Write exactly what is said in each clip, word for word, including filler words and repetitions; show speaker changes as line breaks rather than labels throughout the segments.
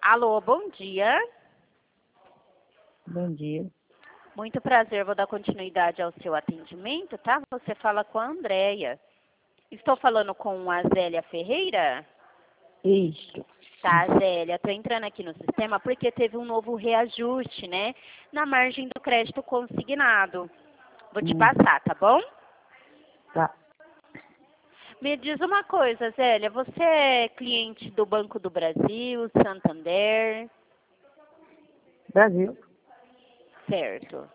Alô, bom dia.
Bom dia.
Muito prazer, vou dar continuidade ao seu atendimento, tá? Você fala com a Andréia. Estou falando com a Zélia Ferreira?
Isso.
Tá, Zélia, estou entrando aqui no sistema porque teve um novo reajuste, né? Na margem do crédito consignado. Vou te
Hum.
passar, tá bom?
Tá.
Me diz uma coisa, Zélia, você é cliente do Banco do Brasil, Santander?
Brasil.
Certo.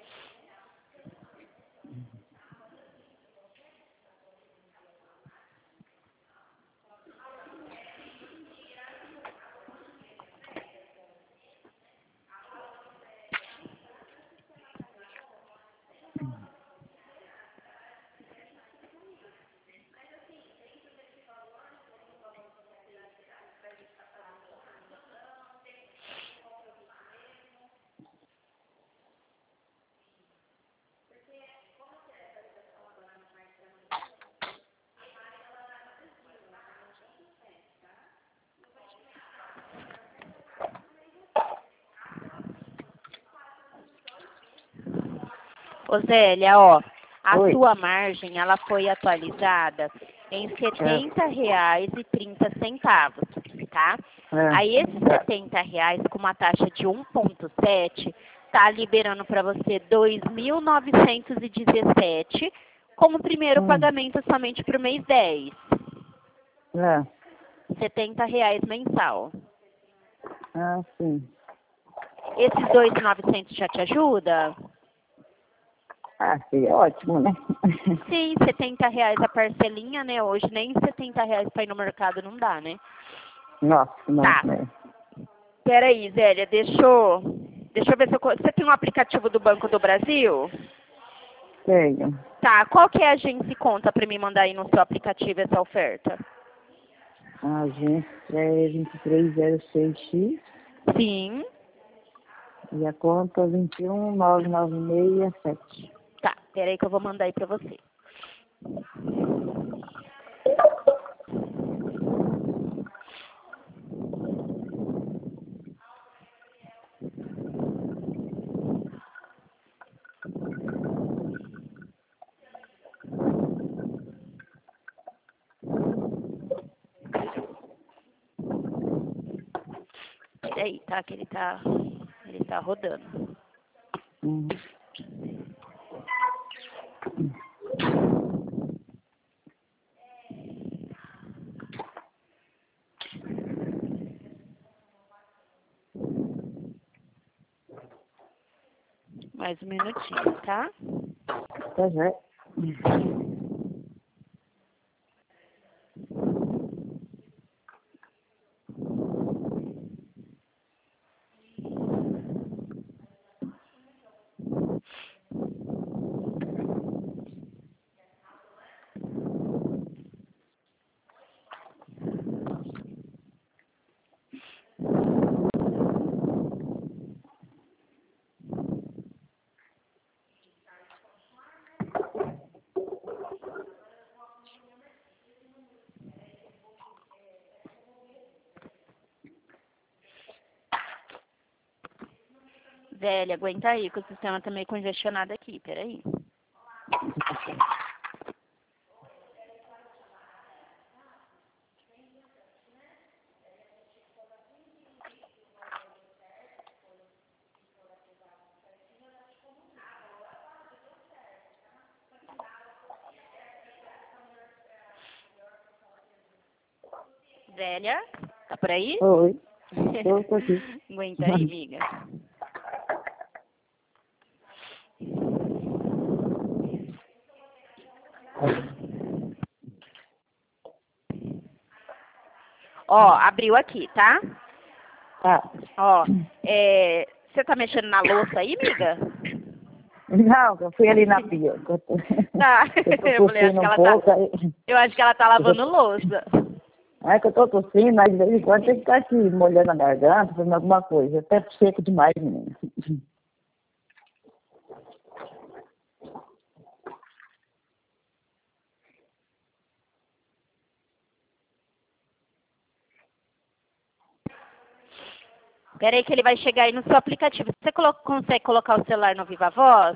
Ô Zélia, ó, a
Oi.
sua margem, ela foi atualizada em setenta reais e trinta centavos, tá?
É.
Aí esses
Tá.
setenta reais com uma taxa de um vírgula sete tá liberando para você dois mil novecentos e dezessete com o primeiro
Hum.
pagamento somente para o mês dez.
É.
setenta reais mensal.
Ah, sim.
Esses dois mil e novecentos já te ajuda?
Ah, sim, é ótimo, né?
Sim, setenta reais a parcelinha, né? Hoje nem setenta reais para ir no mercado não dá, né?
Nossa, não,
Tá.
né?
Peraí, Zélia, deixa eu, deixa eu ver se eu... co- Você tem um aplicativo do Banco do Brasil?
Tenho.
Tá, qual que é a agência e conta para me mandar aí no seu aplicativo essa oferta?
A agência é vinte e três zero seis X
Sim.
e a conta vinte e um nove nove seis sete.
Tá, peraí que eu vou mandar aí para você. Peraí, tá? Que ele tá, ele tá rodando.
Uhum.
Mais um minutinho, tá?
Tá já.
Zélia, aguenta aí, que o sistema tá meio congestionado aqui, peraí. Zélia, tá por aí?
Oi. Tô, tô aqui.
Aguenta aí, amiga. Ó, abriu aqui, tá?
Tá.
Ó, é, você tá mexendo na louça aí, amiga?
Não, eu fui ali na pia. Eu tô,
Tá.
eu tô
Eu falei, acho
tossindo
que
um
ela
pouco.
tá.
Aí,
Eu acho que ela tá lavando louça.
é que eu tô tossindo, mas de vez em quando tem que ficar aqui molhando a garganta, fazendo alguma coisa. Até seco demais, menina.
Peraí que ele vai chegar aí no seu aplicativo. Você colo consegue colocar o celular no Viva Voz?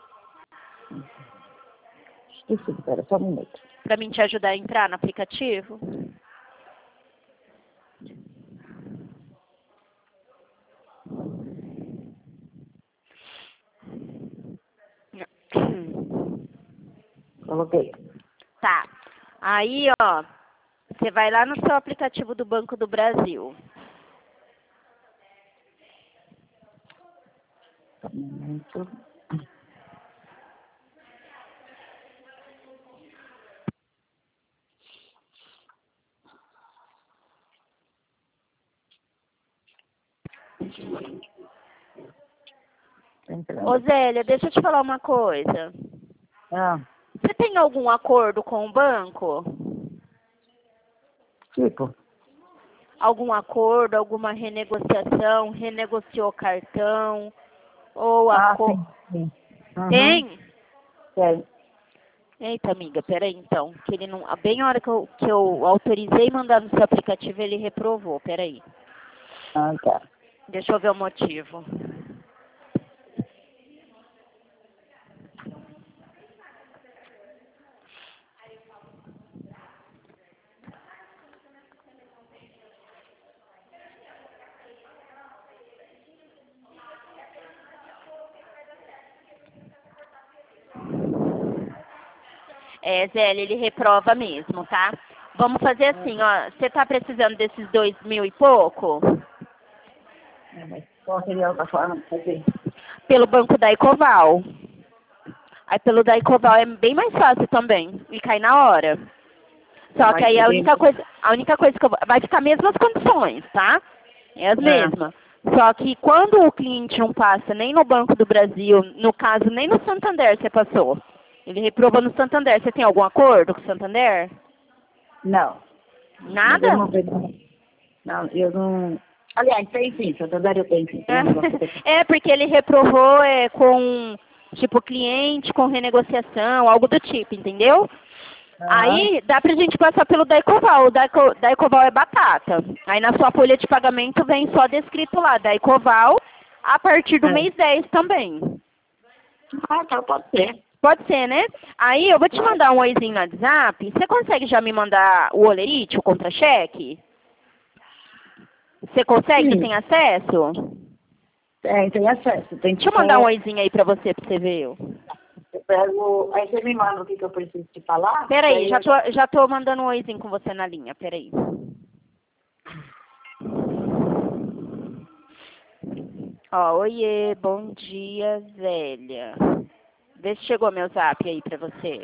Esqueci, espera só um minuto.
Pra mim te ajudar a entrar no aplicativo?
Coloquei.
Tá. Aí, ó, você vai lá no seu aplicativo do Banco do Brasil.
Só um minuto.
Ô Zélia, deixa eu te falar uma coisa.
Ah,
Você tem algum acordo com o banco?
tipo,
Algum acordo, alguma renegociação, renegociou cartão, ou
ah,
acordo...
sim, sim. Uhum.
Tem?
Tem.
Eita, amiga, peraí então. Que ele não... Bem a hora que eu, que eu autorizei mandar no seu aplicativo, ele reprovou. Peraí.
Ah, tá.
Deixa eu ver o motivo. É, Zélia, ele reprova mesmo, tá? Vamos fazer assim, ó. Você tá precisando desses dois mil e pouco?
É, mas qual seria a outra forma de fazer?
Pelo banco da Ecoval. Aí pelo da Ecoval é bem mais fácil também. E cai na hora. Só que
Vai
aí a
poder-
única coisa, a única coisa que eu, vou- vai ficar mesmas condições, tá? É as
É.
mesmas. Só que quando o cliente não passa nem no Banco do Brasil, no caso nem no Santander você passou. Ele reprova no Santander. Você tem algum acordo com o Santander?
Não.
Nada?
Eu não, vejo- não, eu não... Aliás, tem sim, Santander eu tenho sim. Tem um negócio que eu tenho.
É, porque ele reprovou é, com, tipo, cliente, com renegociação, algo do tipo, entendeu?
Aham.
Aí dá pra gente passar pelo da Ecoval. O da, Eco, da Ecoval é batata. Aí na sua folha de pagamento vem só descrito lá, da Ecoval, a partir do
É.
mês dez também.
Ah, então pode ser.
Pode ser, né? Aí eu vou te mandar um oizinho no WhatsApp. Você consegue já me mandar o olerite, o contra-cheque? Você consegue? Você
Sim.
tem acesso?
Tem, tem acesso. Tem
Deixa eu mandar um oizinho aí pra você, pra você ver.
Eu pego... Aí você me manda o que, que eu preciso te falar?
Peraí,
Aí
já
eu-
tô, já tô mandando um oizinho com você na linha, peraí. Ó, oiê, bom dia, Zélia. Vê se chegou meu zap aí pra você.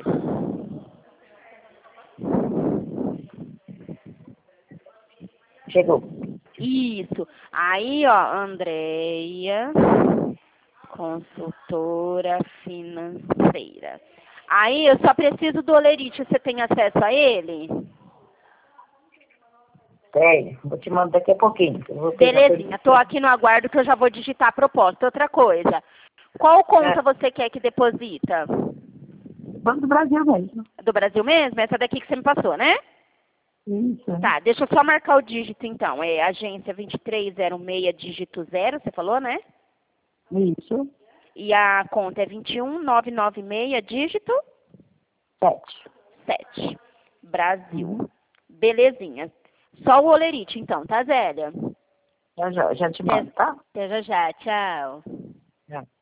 Chegou.
Isso. Aí, ó, Andréia, consultora financeira. Aí, eu só preciso do olerite. Você tem acesso a ele?
Tem. Vou te mandar daqui a pouquinho. Eu vou pegar
Belezinha. Tô aqui no aguardo que eu já vou digitar a proposta. Outra coisa. Qual conta
É.
você quer que deposita?
Banco do Brasil mesmo.
Do Brasil mesmo? Essa daqui que você me passou, né?
Isso.
Tá, deixa eu só marcar o dígito então. É agência vinte e três zero seis, dígito zero, você falou, né?
Isso.
E a conta é vinte e um nove nove seis, dígito
Sete.
sete. Brasil.
Uhum.
Belezinha. Só o olerite então, tá, Zélia?
Já, já, já te mando, tá?
Até já já, tchau.
Já.